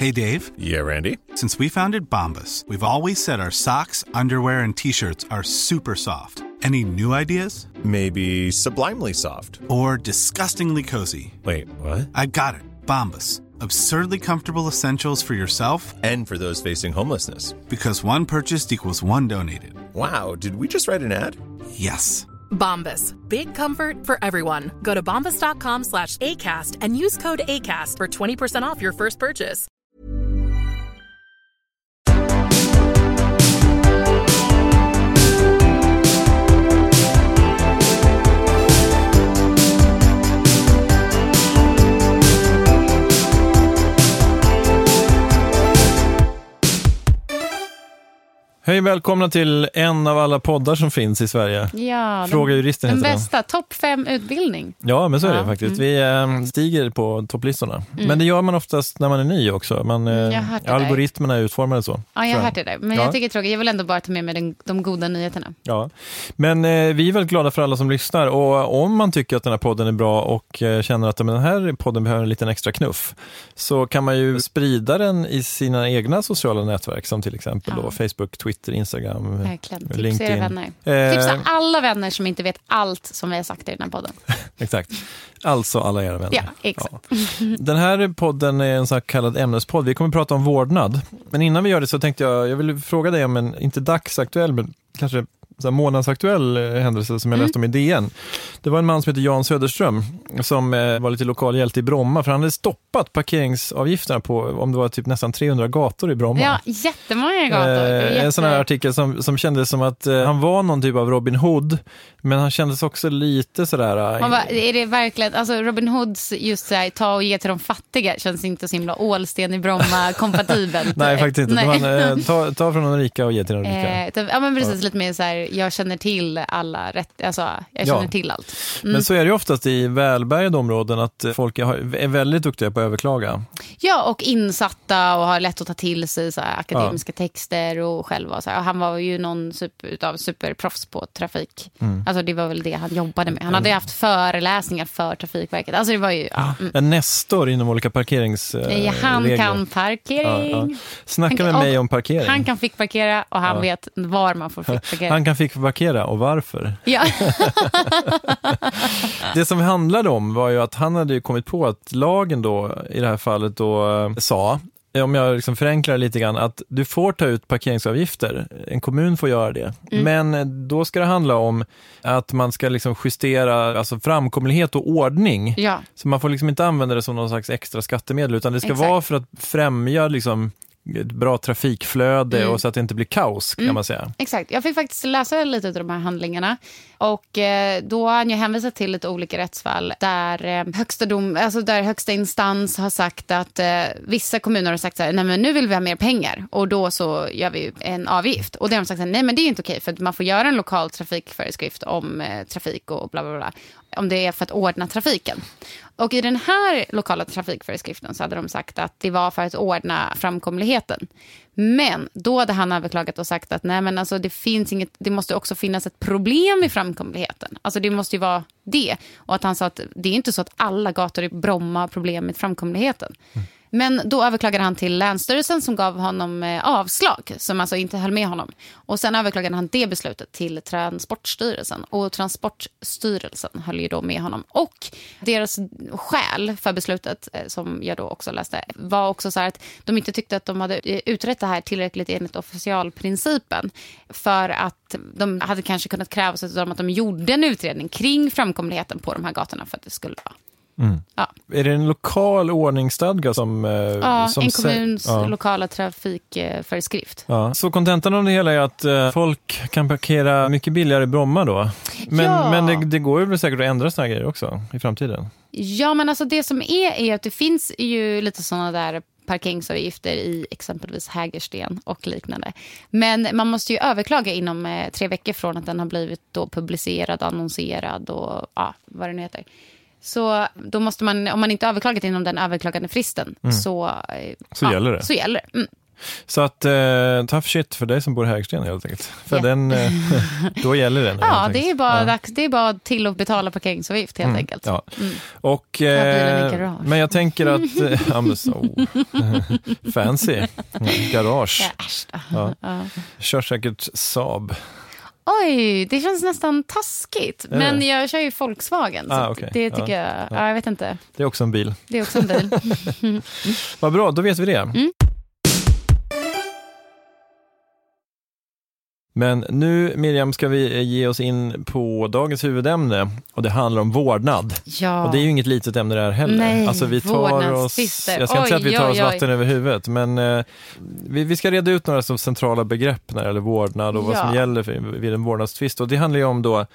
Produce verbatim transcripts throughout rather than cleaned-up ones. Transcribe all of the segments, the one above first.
Hey, Dave. Yeah, Randy. Since we founded Bombas, we've always said our socks, underwear, and T-shirts are super soft. Any new ideas? Maybe sublimely soft. Or disgustingly cozy? Wait, what? I got it. Bombas. Absurdly comfortable essentials for yourself and for those facing homelessness. Because one purchased equals one donated. Wow, did we just write an ad? Yes. Bombas. Big comfort for everyone. Go to bombas.com slash ACAST and use code ACAST for twenty percent off your first purchase. Hej, välkomna till en av alla poddar som finns i Sverige. Ja, Fråga den, juristen den heter bästa, topp fem utbildning. Ja, men så är det ja. faktiskt. Mm. Vi äh, stiger på topplistorna. Mm. Men det gör man oftast när man är ny också. Man, äh, algoritmerna är utformade så. Ja, jag har hört det där. Men ja. jag tycker det är tråkigt. Jag vill ändå bara ta med mig den, de goda nyheterna. Ja, men äh, vi är väldigt glada för alla som lyssnar. Och om man tycker att den här podden är bra och äh, känner att den här podden behöver en liten extra knuff, så kan man ju sprida den i sina egna sociala nätverk, som till exempel ja. då Facebook, Twitter, Instagram, verkligen. LinkedIn. Tipsa era vänner. Eh, Tipsa alla vänner som inte vet allt som vi har sagt i den här podden. Exakt. Alltså alla era vänner. Ja, exakt. Ja. Den här podden är en så kallad ämnespodd. Vi kommer att prata om vårdnad. Men innan vi gör det så tänkte jag, jag vill fråga dig om en, inte dagsaktuell, men kanske så här månadsaktuell händelse som jag mm. läste om i D N. Det var en man som heter Jan Söderström som eh, var lite lokal hjälte i Bromma, för han hade stoppat parkeringsavgifterna på, om det var typ nästan trehundra gator i Bromma. Ja, jättemånga gator. Eh, Jätte... En sån här artikel som, som kändes som att eh, han var någon typ av Robin Hood, men han kändes också lite sådär... Man bara, är det verkligen, alltså Robin Hoods just såhär, ta och ge till de fattiga känns inte så himla Ålsten i Bromma kompatibelt. Nej, faktiskt inte. Nej. Man, eh, ta, ta från de rika och ge till de rika. Eh, ja, men precis, ja. Lite mer såhär, jag känner till alla rätt, alltså jag känner ja. till allt. Mm. Men så är det ju oftast i välbärgade områden att folk är väldigt duktiga på att överklaga. Ja, och insatta och har lätt att ta till sig så här, akademiska ja. texter och själva så här. Och han var ju någon super, utav superproffs på trafik. Mm. Alltså det var väl det han jobbade med. Han hade mm. haft föreläsningar för Trafikverket. Alltså det var ju ja. Mm. En nestor inom olika parkeringsregler. Ja, han kan parkering. Ja, ja. Snacka kan, med mig om parkering. Han kan fick parkera och han ja. vet var man får fick parkera. Han kan fick parkera och varför. Ja. Det som handlade om var ju att han hade ju kommit på att lagen då i det här fallet då sa, om jag liksom förenklar lite grann, att du får ta ut parkeringsavgifter. En kommun får göra det. Mm. Men då ska det handla om att man ska liksom justera alltså framkomlighet och ordning. Ja. Så man får liksom inte använda det som någon slags extra skattemedel, utan det ska Exakt. vara för att främja liksom ett bra trafikflöde mm. och så att det inte blir kaos, kan mm. man säga. Exakt. Jag fick faktiskt läsa lite av de här handlingarna och eh, då har jag hänvisat till lite olika rättsfall där eh, högsta dom, alltså där högsta instans har sagt att eh, vissa kommuner har sagt så här, nej men nu vill vi ha mer pengar och då så gör vi en avgift. Och det har de sagt så här, nej men det är inte okej för att man får göra en lokal trafikföreskrift om eh, trafik och bla bla bla. Om det är för att ordna trafiken. Och i den här lokala trafikföreskriften så hade de sagt att det var för att ordna framkomligheten. Men då hade han överklagat och sagt att nej men alltså det finns inget, det måste också finnas ett problem i framkomligheten. Alltså det måste ju vara det. Och att han sa att det är inte så att alla gator i Bromma har problem med framkomligheten. Mm. Men då överklagade han till Länsstyrelsen som gav honom eh, avslag, som alltså inte höll med honom. Och sen överklagade han det beslutet till Transportstyrelsen. Och Transportstyrelsen höll ju då med honom. Och deras skäl för beslutet, eh, som jag då också läste, var också så här att de inte tyckte att de hade utrett det här tillräckligt enligt officialprincipen. För att de hade kanske kunnat kräva sig att de gjorde en utredning kring framkomligheten på de här gatorna för att det skulle vara. Mm. Ja. Är det en lokal ordningsstadga som... Eh, ja, som en kommuns ja. lokala trafikföreskrift. Ja. Så kontentan av det hela är att eh, folk kan parkera mycket billigare i Bromma då. Men, ja. men det, det går ju väl säkert att ändra såna grejer också i framtiden. Ja, men alltså det som är är att det finns ju lite sådana där parkeringsavgifter i exempelvis Hägersten och liknande. Men man måste ju överklaga inom eh, tre veckor från att den har blivit då publicerad, annonserad och ja, vad det nu heter. Så då måste man, om man inte överklagat inom den överklagande fristen, mm. så, så, ja, gäller det. så gäller det. Mm. Så att eh, tough shit för dig som bor i Hägersten helt enkelt. För Yeah. den, eh, då gäller den. Ja, det är, bara ja. dags, det är bara till att betala parkeringsavgift helt Mm, enkelt. ja. Mm. Och, Ta bilen i eh, garage. men jag tänker att eh, ja, men så, fancy ja, garage. Ja, äsch då. Ja. Ja. Kör säkert Saab. Oj, det känns nästan taskigt. Är Men det? jag kör ju Volkswagen. Ah, så okej. det tycker Ja. jag, Ja. ja, jag vet inte. Det är också en bil. Det är också en bil. Vad bra, då vet vi det. Mm. Men nu, Miriam, ska vi ge oss in på dagens huvudämne. Och det handlar om vårdnad. Ja. Och det är ju inget litet ämne det här heller. Nej, alltså vi tar oss, vårdnadstvister. jag ska inte säga att vi tar Oj, oss oj, oj. vatten över huvudet. Men eh, vi, vi ska reda ut några så centrala begrepp när det gäller vårdnad. Och vad Ja. som gäller för, vid en vårdnadstvist. Och det handlar ju om då,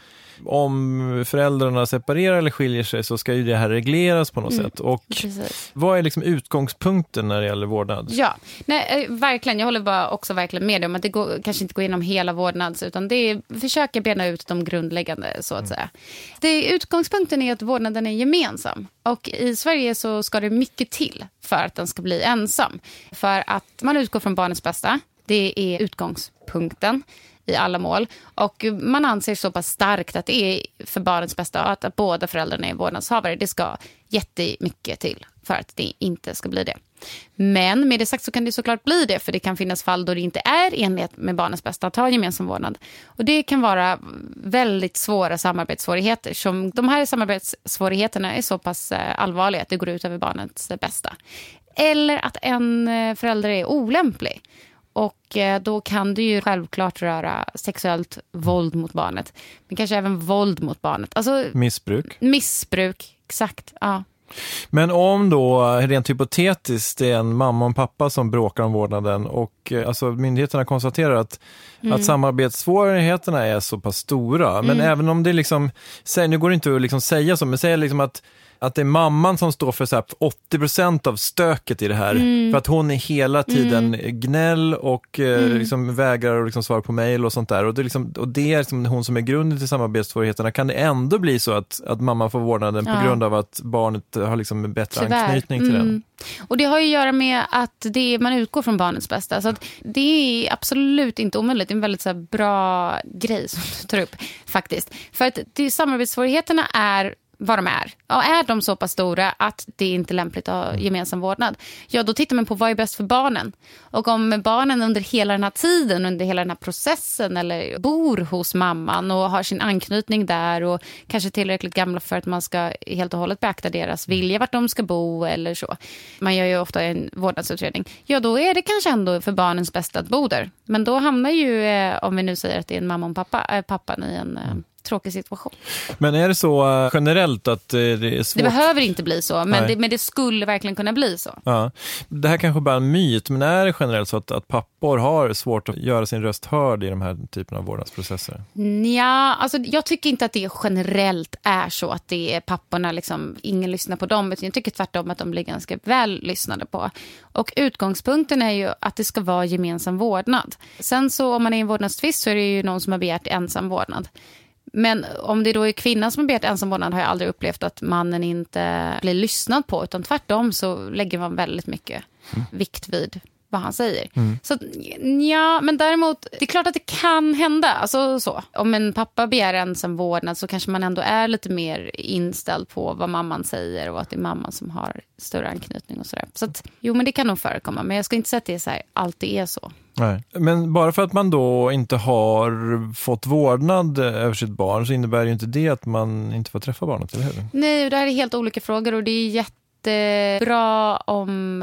om föräldrarna separerar eller skiljer sig så ska ju det här regleras på något Mm. sätt. Och Precis. vad är liksom utgångspunkten när det gäller vårdnad? Ja, nej, eh, verkligen. Jag håller bara också verkligen med om att det går, kanske inte går igenom hela vårdnads, utan det är, försöka bena ut de grundläggande, så att säga. Det, utgångspunkten är att vårdnaden är gemensam. Och i Sverige så ska det mycket till för att den ska bli ensam. För att man utgår från barnets bästa. Det är utgångspunkten i alla mål. Och man anser så pass starkt att det är för barnets bästa att, att båda föräldrarna är vårdnadshavare. Det ska jättemycket till för att det inte ska bli det. Men med det sagt så kan det såklart bli det, för det kan finnas fall då det inte är enlighet med barnets bästa att ha gemensam vårdnad. Och det kan vara väldigt svåra samarbetssvårigheter. Som de här samarbetssvårigheterna är så pass allvarliga att det går ut över barnets bästa. Eller att en förälder är olämplig. Och då kan det ju självklart röra sexuellt våld mot barnet. Men kanske även våld mot barnet. Alltså Missbruk. missbruk, exakt, ja. Men om då, rent hypotetiskt, det är en mamma och en pappa som bråkar om vårdnaden och alltså, myndigheterna konstaterar att, mm. att samarbetssvårigheterna är så pass stora. Men Mm. även om det liksom, säg, nu går det inte att liksom säga så, men säg liksom att att det är mamman som står för så här åttio procent av stöket i det här. Mm. För att hon är hela tiden mm. gnäll och eh, Mm. liksom vägrar att liksom svara på mejl och sånt där. Och det är, liksom, och det är liksom hon som är grunden till samarbetssvårigheterna. Kan det ändå bli så att, att mamman får vårdnaden Ja. på grund av att barnet har liksom en bättre Tyvärr. anknytning till Mm. den? Och det har ju att göra med att det är, man utgår från barnets bästa. Så att det är absolut inte omöjligt. Det är en väldigt så här bra grej som du tar upp faktiskt. För att det, samarbetssvårigheterna är vad de är. Och är de så pass stora att det är inte lämpligt att ha gemensam vårdnad, ja då tittar man på vad är bäst för barnen. Och om barnen under hela den här tiden, under hela den här processen eller bor hos mamman och har sin anknytning där och kanske tillräckligt gamla för att man ska helt och hållet beakta deras vilja vart de ska bo eller så. Man gör ju ofta en vårdnadsutredning. Ja, då är det kanske ändå för barnens bästa att bo där. Men då hamnar ju, eh, om vi nu säger att det är en mamma och pappa, äh, pappan i en eh, tråkig situation. Men är det så uh, generellt att uh, det är svårt? Det behöver inte bli så, men Nej. det, men det skulle verkligen kunna bli så. Ja. Det här kanske bara är en myt, men är det generellt så att, att pappor har svårt att göra sin röst hörd i de här typen av vårdnadsprocesser? Ja, alltså jag tycker inte att det generellt är så att det är papporna, liksom, ingen lyssnar på dem, utan jag tycker tvärtom att de blir ganska väl lyssnade på. Och utgångspunkten är ju att det ska vara gemensam vårdnad. Sen så om man är i en vårdnadstvist så är det ju någon som har begärt ensam vårdnad. Men om det då är kvinnan som har begärt ensam vårdnad har jag aldrig upplevt att mannen inte blir lyssnad på, utan tvärtom så lägger man väldigt mycket mm. vikt vid vad han säger. Mm. Så ja, men däremot, det är klart att det kan hända. Alltså så. Om en pappa begär ensam vårdnad så kanske man ändå är lite mer inställd på vad mamman säger och att det är mamman som har större anknytning och sådär. Så att, jo, men det kan nog förekomma. Men jag ska inte säga att det är så här, alltid är så. Nej. Men bara för att man då inte har fått vårdnad över sitt barn så innebär ju inte det att man inte får träffa barnet, eller hur? Nej, det här är helt olika frågor och det är jättebra om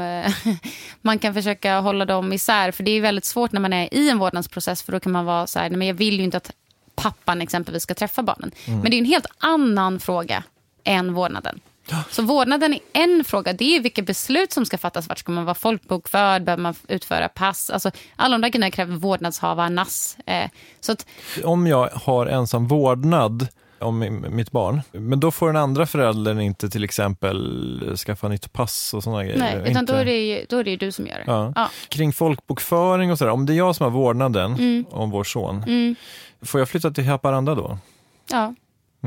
man kan försöka hålla dem isär. För det är väldigt svårt när man är i en vårdnadsprocess, för då kan man vara så här, nej, men jag vill ju inte att pappan exempelvis ska träffa barnen. Mm. Men det är en helt annan fråga än vårdnaden. Så vårdnaden är en fråga, det är vilka beslut som ska fattas. Vart ska man vara folkbokförd, behöver man utföra pass, alltså alla de där grejerna kräver vårdnadshavarnas. Eh, så att, om jag har ensam vårdnad om mitt barn, men då får den andra föräldern inte till exempel skaffa nytt pass och sådana grejer. Nej, utan inte... då är det ju, då är det ju du som gör det. Ja. Ja. Kring folkbokföring och sådär, om det är jag som har vårdnaden mm. om vår son, mm. får jag flytta till Haparanda då? Ja. Mm.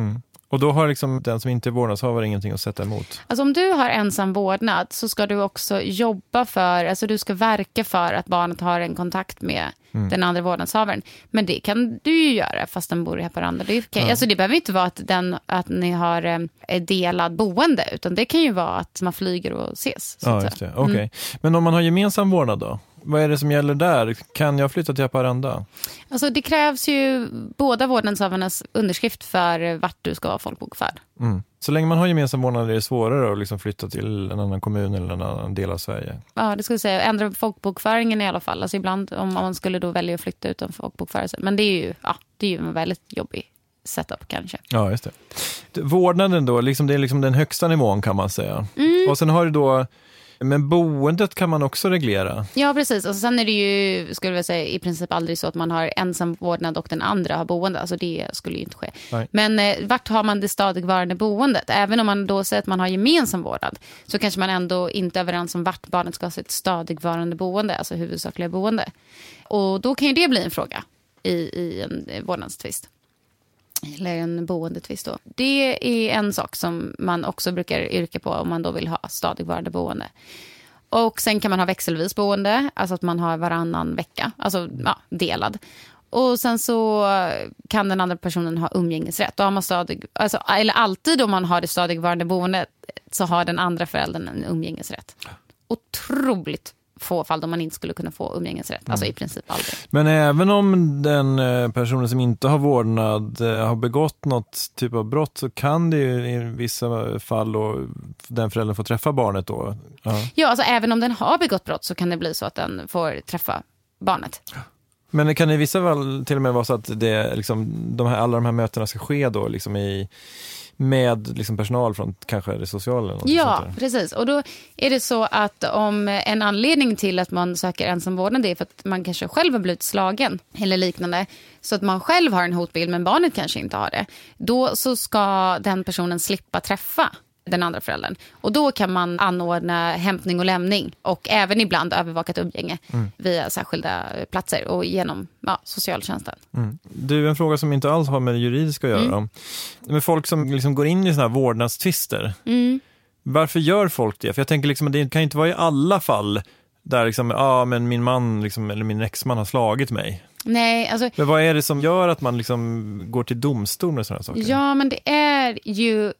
Och då har liksom den som inte är vårdnadshavare ingenting att sätta emot? Alltså om du har ensam vårdnad så ska du också jobba för, alltså du ska verka för att barnet har en kontakt med mm. den andra vårdnadshavaren. Men det kan du ju göra fast den bor i Haparanda. Det, kan, ja. alltså det behöver inte vara att, den, att ni har eh, delad boende, utan det kan ju vara att man flyger och ses. Så ja, just det. Okej. Okay. Mm. Men om man har gemensam vårdnad då? Vad är det som gäller där? Kan jag flytta till Haparanda? Alltså det krävs ju båda vårdnadshavarnas underskrift för vart du ska vara folkbokförd. Mm. Så länge man har gemensam vårdnad är det svårare att liksom flytta till en annan kommun eller en annan del av Sverige? Ja, det skulle jag säga. Ändra folkbokföringen i alla fall. Alltså ibland om man skulle då välja att flytta utan folkbokförelse. Men det är ju, ja, det är ju en väldigt jobbig setup kanske. Ja, just det. Vårdnaden då, liksom, det är liksom den högsta nivån kan man säga. Mm. Och sen har du då... Men boendet kan man också reglera. Ja, precis. Och sen är det ju, skulle jag säga, i princip aldrig så att man har ensam vårdnad och den andra har boende. Alltså det skulle ju inte ske. Nej. Men eh, vart har man det stadigvarande boendet? Även om man då säger att man har gemensam vårdnad så kanske man ändå inte är överens om vart barnet ska ha sitt stadigvarande boende, alltså huvudsakliga boende. Och då kan ju det bli en fråga i, i en vårdnadstvist. Eller en boendetvist då. Det är en sak som man också brukar yrka på om man då vill ha stadigvarande boende. Och sen kan man ha växelvis boende, alltså att man har varannan vecka, alltså ja, delad. Och sen så kan den andra personen ha umgängesrätt. Då har man stadig, alltså, eller alltid om man har det stadigvarande boendet så har den andra föräldern en umgängesrätt. Otroligt få fall då man inte skulle kunna få umgängesrätt. Alltså i princip aldrig. Men även om den personen som inte har vårdnad har begått något typ av brott så kan det ju i vissa fall då den föräldern får träffa barnet då? Ja, ja alltså även om den har begått brott så kan det bli så att den får träffa barnet. Men det kan i vissa fall till och med vara så att det, liksom, de här, alla de här mötena ska ske då liksom i med liksom personal från kanske det sociala. Eller ja, precis. Och då är det så att om en anledning till att man söker ensamvårdnad är för att man kanske själv har blivit slagen eller liknande, så att man själv har en hotbild men barnet kanske inte har det, då så ska den personen slippa träffa den andra föräldern. Och då kan man anordna hämtning och lämning och även ibland övervakat umgänge mm. via särskilda platser och genom ja, socialtjänsten. Mm. Du, en fråga som inte alls har med det juridiska att göra. Mm. Men folk som liksom går in i såna här vårdnadstvister, mm. varför gör folk det? För jag tänker liksom att det kan inte vara i alla fall där liksom, ja men min man liksom, eller min exman har slagit mig. Nej, alltså... Men vad är det som gör att man liksom går till domstol med sådana saker? Ja, men det är ju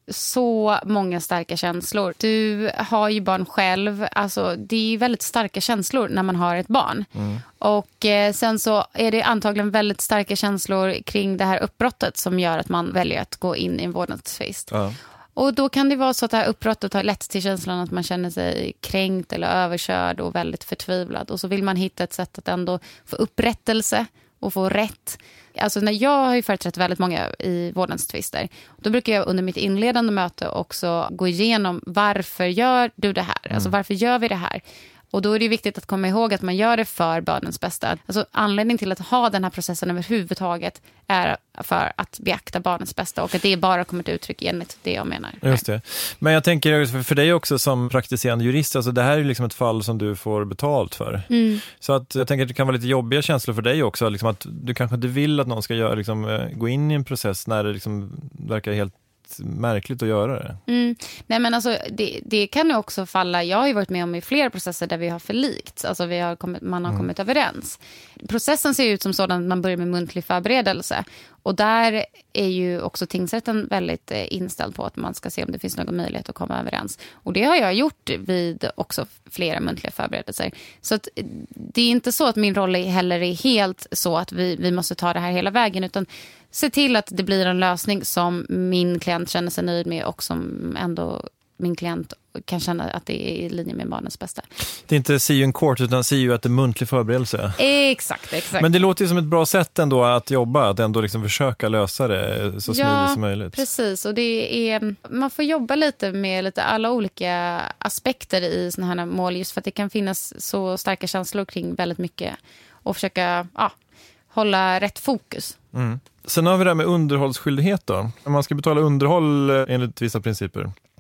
så många starka känslor. Du har ju barn själv. Alltså, det är väldigt starka känslor när man har ett barn. Mm. Och eh, sen så är det antagligen väldigt starka känslor kring det här uppbrottet som gör att man väljer att gå in i en vårdnadstvist. Ja. Och då kan det vara så att det här uppbrottet har lett till känslan att man känner sig kränkt eller överkörd och väldigt förtvivlad. Och så vill man hitta ett sätt att ändå få upprättelse och få rätt. Alltså när jag har ju företrätt väldigt många i vårdnadstvister, då brukar jag under mitt inledande möte också gå igenom varför gör du det här? Mm. Alltså varför gör vi det här? Och då är det viktigt att komma ihåg att man gör det för barnens bästa. Alltså anledningen till att ha den här processen överhuvudtaget är för att beakta barnens bästa och att det bara kommer till uttryck enligt det jag menar. Just det. Men jag tänker för dig också som praktiserande jurist, alltså det här är liksom ett fall som du får betalt för. Mm. Så att jag tänker att det kan vara lite jobbiga känslor för dig också, liksom att du kanske inte vill att någon ska göra, liksom, gå in i en process när det liksom verkar helt märkligt att göra det. Mm. Nej, men alltså, det, det kan ju också falla. Jag har ju varit med om i flera processer där vi har förlikt. Alltså vi har kommit, man har mm. kommit överens. Processen ser ut som sådan att man börjar med muntlig förberedelse. Och där är ju också tingsrätten väldigt inställd på att man ska se om det finns någon möjlighet att komma överens. Och det har jag gjort vid också flera muntliga förberedelser. Så att det är inte så att min roll heller är helt så att vi, vi måste ta det här hela vägen, utan se till att det blir en lösning som min klient känner sig nöjd med och som ändå min klient kan känna att det är i linje med barnens bästa. Det är inte see you in court utan see you att det är muntlig förberedelse. Exakt, exakt. Men det låter ju som ett bra sätt ändå att jobba, att ändå liksom försöka lösa det så smidigt ja, som möjligt. Precis, och det är, man får jobba lite med lite alla olika aspekter i såna här mål, just för att det kan finnas så starka känslor kring väldigt mycket och försöka ja, hålla rätt fokus. Mm. Sen har vi det här med underhållsskyldighet då. Man ska betala underhåll enligt vissa principer.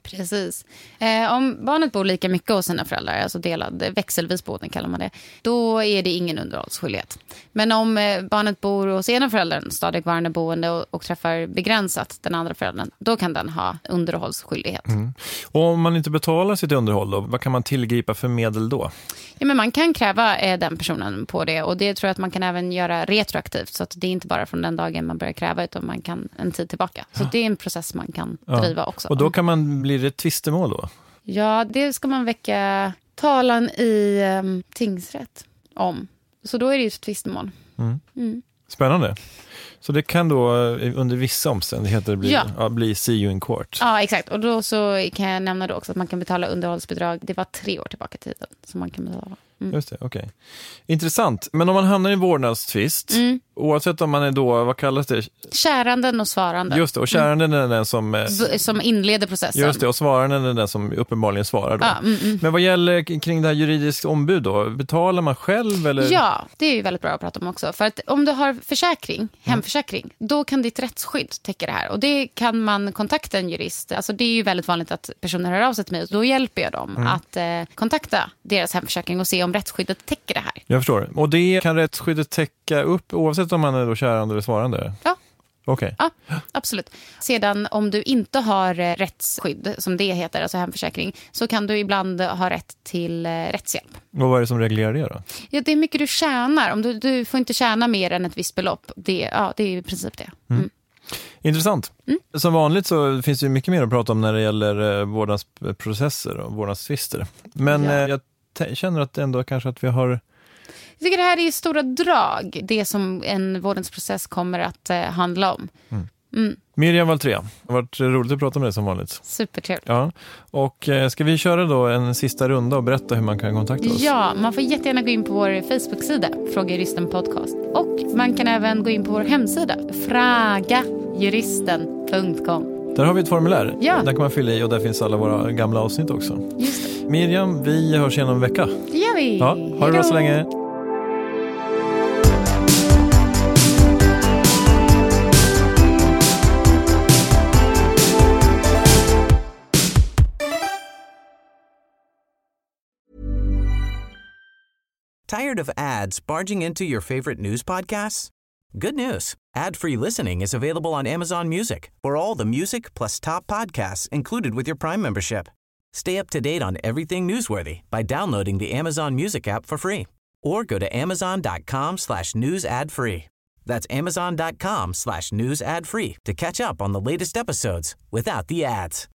Precis. Eh, om barnet bor lika mycket hos sina föräldrar, alltså delad växelvis boende kallar man det, då är det ingen underhållsskyldighet. Men om eh, barnet bor hos ena föräldern, stadigvarande boende och, och träffar begränsat den andra föräldern, då kan den ha underhållsskyldighet. Mm. Och om man inte betalar sitt underhåll då, vad kan man tillgripa för medel då? Ja, men man kan kräva eh, den personen på det, och det tror jag att man kan även göra retroaktivt, så att det är inte bara från den dagen man börjar kräva, utan man kan en tid tillbaka. Så ja. Det är en process man kan ja. driva också. Och då kan man bli det tvistemål då? Ja, det ska man väcka talan i um, tingsrätt om. Så då är det ju ett tvistemål. Mm. Mm. Spännande. Så det kan då under vissa omständigheter bli, ja. Ja, bli see you in court. Ja, exakt. Och då så kan jag nämna då också att man kan betala underhållsbidrag. Det var tre år tillbaka i tiden som man kan betala. Mm. Just det, okej. Okay. Intressant. Men om man hamnar i en vårdnadstvist, mm. oavsett om man är då, vad kallas det? Käranden och svaranden. Just det, och käranden mm. är den som... B- som inleder processen. Just det, och svaranden är den som uppenbarligen svarar då. Ja, mm, mm. Men vad gäller kring det här juridiskt ombud då? Betalar man själv eller? Ja, det är ju väldigt bra att prata om också. För att om du har försäkring, hemförsäkring, mm. då kan ditt rättsskydd täcka det här. Och det kan man kontakta en jurist. Alltså det är ju väldigt vanligt att personer hör av sig till mig, och då hjälper jag dem mm. att eh, kontakta deras hemförsäkring och se om rättsskyddet täcker det här. Jag förstår. Och det kan rättsskyddet täcka upp oavsett om man är då kärande eller svarande? Ja. Okej. Okay. Ja, absolut. Sedan om du inte har rättsskydd, som det heter, alltså hemförsäkring, så kan du ibland ha rätt till rättshjälp. Och vad är det som reglerar det då? Ja, det är mycket du tjänar. Om du, du får inte tjäna mer än ett visst belopp. Det, ja, det är i princip det. Mm. Mm. Intressant. Mm. Som vanligt så finns det mycket mer att prata om när det gäller eh, vårdnadsprocesser och vårdnadstvister. Men ja. eh, jag t- känner att ändå kanske att vi har... Jag tycker det här är stora drag, det som en vårdnadsprocess kommer att eh, handla om. Mm. Mm. Miriam Valtré, det har varit roligt att prata med dig som vanligt. Supertrevligt. Ja. Och eh, ska vi köra då en sista runda och berätta hur man kan kontakta oss? Ja, man får jättegärna gå in på vår Facebook-sida, Fråga Juristen Podcast. Och man kan även gå in på vår hemsida, fraga juristen punkt com. Där har vi ett formulär. Ja. Där kan man fylla i, och där finns alla våra gamla avsnitt också. Just det. Miriam, vi hörs igen om en vecka. Det gör vi. Ja, ha det bra så länge. Tired of ads barging into your favorite news podcasts? Good news. Ad-free listening is available on Amazon Music for all the music plus top podcasts included with your Prime membership. Stay up to date on everything newsworthy by downloading the Amazon Music app for free or go to amazon.com slash news ad free. That's amazon.com slash news ad free to catch up on the latest episodes without the ads.